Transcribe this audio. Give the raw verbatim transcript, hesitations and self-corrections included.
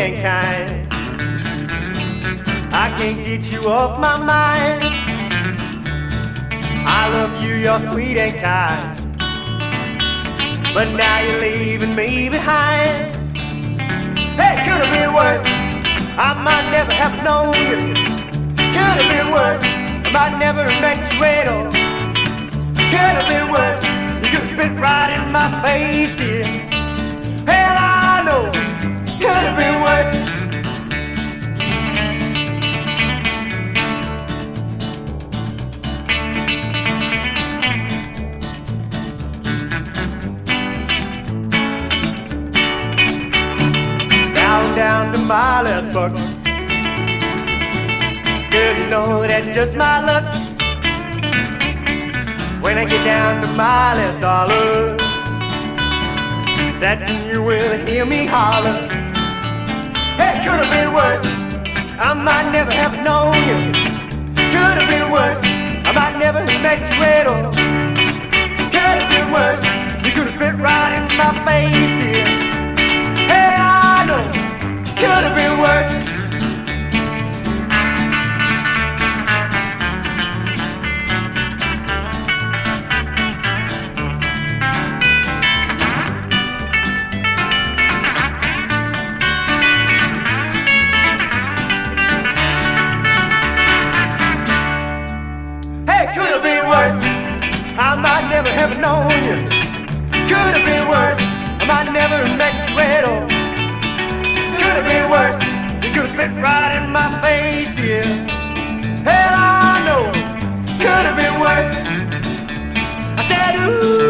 and kind. I can't get you off my mind. I love you, you're sweet and kind, but now you're leaving me behind. Hey, could have been worse. I might never have known you. Could have been worse. I might never have met you at all. Could have been worse. You could have spit right in my face, dear. Hell, I know. Could have been worse. Down, down to my last buck. Girl, you know that's just my luck. When I get down to my last dollar, that's when you will hear me holler. Hey, could have been worse. I might never have known you. Could have been worse. I might never have met you at all. Could have been worse. You could have spit right in my face, dear. Hey, I know. Could have been worse. Hey, could have been worse. I might never have known you. Could have been worse. I might never have met you at all. Could have been worse. You could have spit right in my face, dear. Hell, I know. Could have been worse. I said, ooh.